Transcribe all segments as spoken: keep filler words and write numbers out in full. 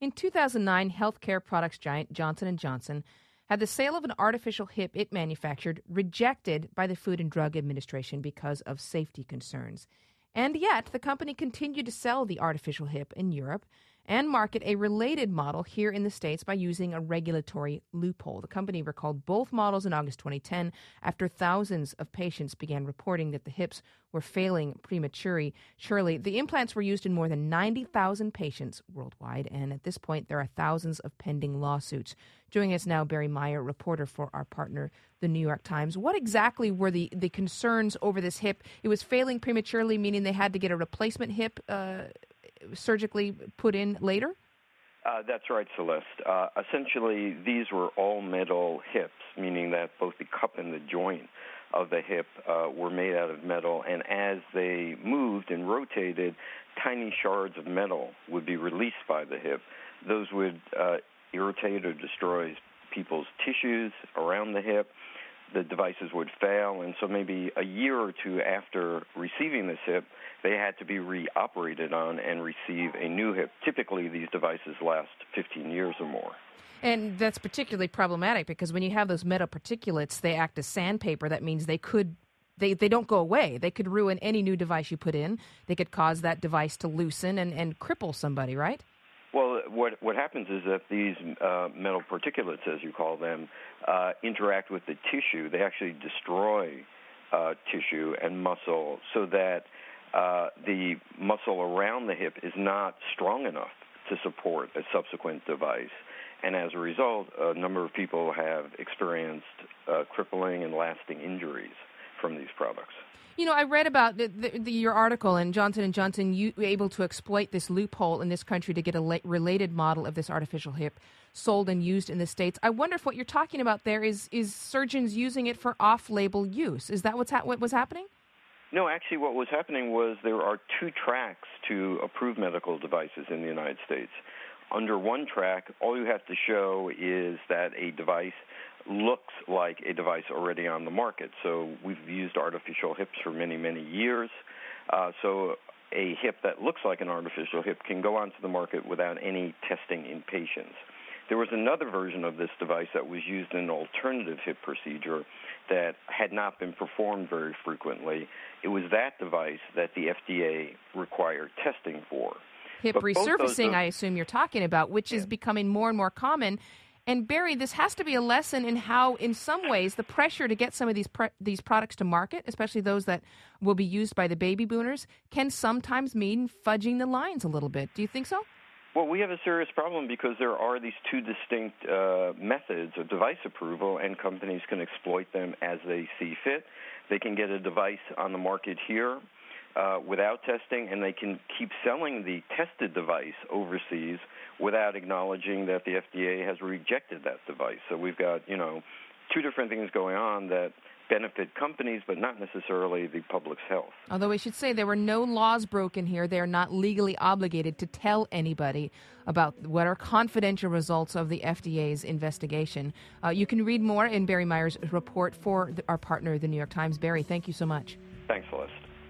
In two thousand nine, healthcare products giant Johnson and Johnson had the sale of an artificial hip it manufactured rejected by the Food and Drug Administration because of safety concerns. And yet, the company continued to sell the artificial hip in Europe and market a related model here in the States by using a regulatory loophole. The company recalled both models in August twenty ten after thousands of patients began reporting that the hips were failing prematurely. Surely, the implants were used in more than ninety thousand patients worldwide, and at this point, there are thousands of pending lawsuits. Joining us now, Barry Meyer, reporter for our partner, The New York Times. What exactly were the, the concerns over this hip? It was failing prematurely, meaning they had to get a replacement hip uh, surgically put in later? Uh, that's right, Celeste. Uh, essentially, these were all metal hips, meaning that both the cup and the joint of the hip uh, were made out of metal, and as they moved and rotated, tiny shards of metal would be released by the hip. Those would uh, irritate or destroy people's tissues around the hip. The devices would fail, and so maybe a year or two after receiving this hip, they had to be re-operated on and receive a new hip. Typically, these devices last fifteen years or more. And that's particularly problematic because when you have those metal particulates, they act as sandpaper. That means they could, they, they don't go away. They could ruin any new device you put in. They could cause that device to loosen and, and cripple somebody, right? Well, what what happens is that these uh, metal particulates, as you call them, uh, interact with the tissue. They actually destroy uh, tissue and muscle so that uh, the muscle around the hip is not strong enough to support a subsequent device. And as a result, a number of people have experienced uh, crippling and lasting injuries from these products. You know, I read about the, the, the, your article, and Johnson and Johnson you were able to exploit this loophole in this country to get a la- related model of this artificial hip sold and used in the States. I wonder if what you're talking about there is is surgeons using it for off-label use. Is that what's ha- what was happening? No, actually what was happening was there are two tracks to approve medical devices in the United States. Under one track, all you have to show is that a device looks like a device already on the market. So we've used artificial hips for many, many years. Uh, so a hip that looks like an artificial hip can go onto the market without any testing in patients. There was another version of this device that was used in an alternative hip procedure that had not been performed very frequently. It was that device that the F D A required testing for. Hip but resurfacing, are, I assume you're talking about, which yeah. is becoming more and more common. And Barry, this has to be a lesson in how, in some ways, the pressure to get some of these pre- these products to market, especially those that will be used by the baby boomers, can sometimes mean fudging the lines a little bit. Do you think so? Well, we have a serious problem because there are these two distinct uh, methods of device approval, and companies can exploit them as they see fit. They can get a device on the market here uh, without testing, and they can keep selling the tested device overseas without acknowledging that the F D A has rejected that device. So we've got, you know, two different things going on that benefit companies, but not necessarily the public's health. Although we should say there were no laws broken here. They are not legally obligated to tell anybody about what are confidential results of the F D A's investigation. Uh, you can read more in Barry Meyer's report for the, our partner, The New York Times. Barry, thank you so much. Thanks, Celeste.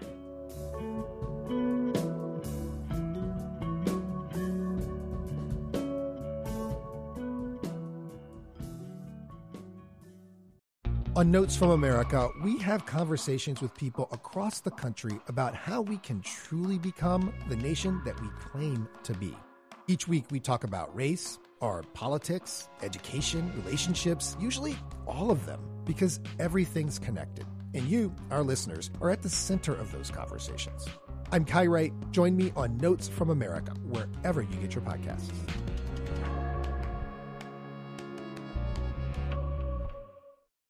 On Notes from America, we have conversations with people across the country about how we can truly become the nation that we claim to be. Each week, we talk about race, our politics, education, relationships, usually all of them, because everything's connected. And you, our listeners, are at the center of those conversations. I'm Kai Wright. Join me on Notes from America, wherever you get your podcasts.